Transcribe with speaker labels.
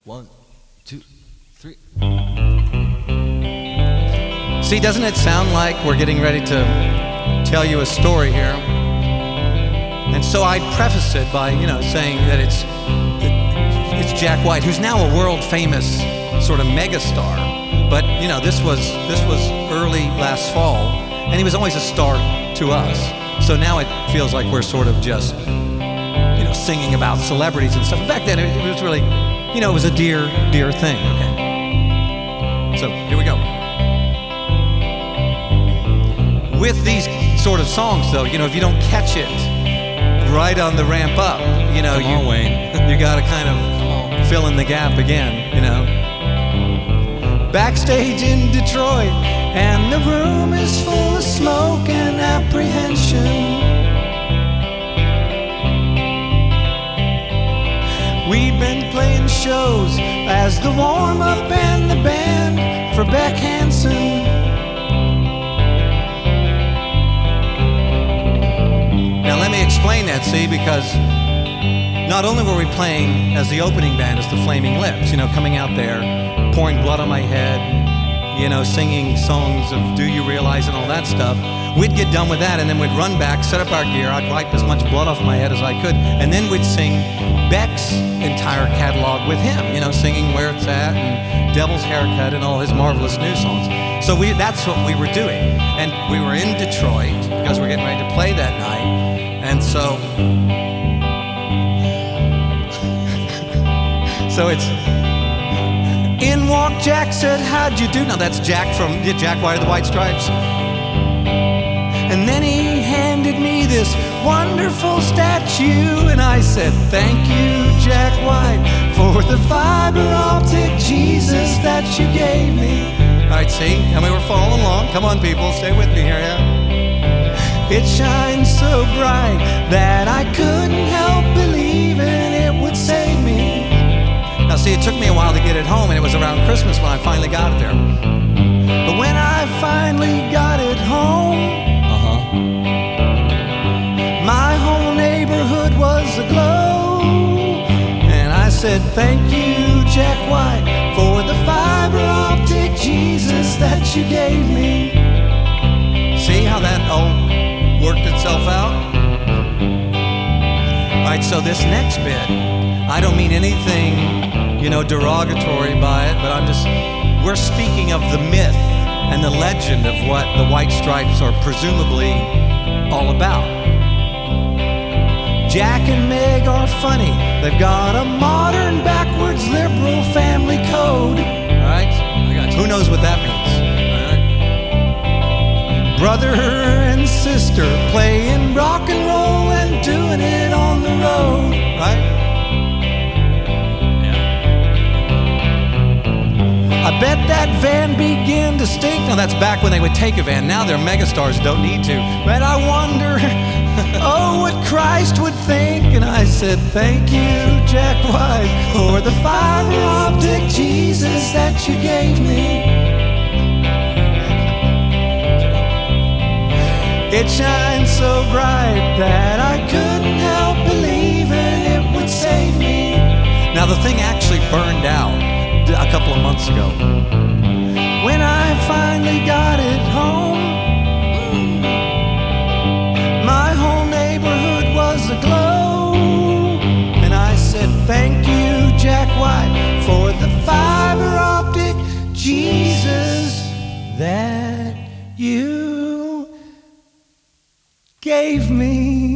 Speaker 1: 1, 2, 3.
Speaker 2: See, doesn't it sound like we're getting ready to tell you a story here? And so I'd preface it by, saying that it's Jack White, who's now a world famous sort of megastar. But this was early last fall, and he was always a star to us. So now it feels like we're sort of just singing about celebrities and stuff. But back then it was really, it was a dear thing. Okay. So here we go. With these sort of songs, though, if you don't catch it right on the ramp up,
Speaker 1: Come on, Wayne.
Speaker 2: you got to kind of fill in the gap again, Backstage in Detroit, and the room is full of smoke and apprehension. We've been playing shows as the warm-up and the band for Beck Hansen. Now let me explain that, see, because not only were we playing as the opening band, as the Flaming Lips, coming out there, pouring blood on my head, singing songs of Do You Realize and all that stuff. We'd get done with that, and then we'd run back, set up our gear, I'd wipe as much blood off my head as I could, and then we'd sing Beck's entire catalog with him, singing Where It's At and Devil's Haircut and all his marvelous new songs. So that's what we were doing. And we were in Detroit because we're getting ready to play that night. And so it's in walked Jack, said, how'd you do? Now that's Jack from Jack White of the White Stripes. And then he handed me this wonderful statue, and I said, thank you, Jack White, for the fiber optic Jesus that you gave me. All right, see? And we were following along. Come on, people, stay with me here, yeah? It shines so bright that I couldn't help believing it would save me. Now, see, it took me a while to get it home, and it was around Christmas when I finally got it there. But when I finally got it home, my whole neighborhood was aglow. And I said, thank you, Jack White, for the fiber optic Jesus that you gave me. See how that all worked itself out? All right, so this next bit, I don't mean anything, derogatory by it, but we're speaking of the myth and the legend of what the White Stripes are presumably all about. Jack and Meg are funny. They've got a modern, backwards, liberal family code. All right?
Speaker 1: I got you.
Speaker 2: Who knows what that means? All right? Brother and sister playing rock and roll and doing it on the road. Right? I bet that van began to stink. Now that's back when they would take a van. Now they're megastars, don't need to. But I wonder, what Christ would think. And I said, thank you, Jack White, for the fiber optic Jesus that you gave me. It shines so bright that I couldn't help believing it would save me. Now the thing actually burned out a couple of months ago. When I finally got it home, my whole neighborhood was aglow. And I said, thank you, Jack White, for the fiber optic Jesus that you gave me.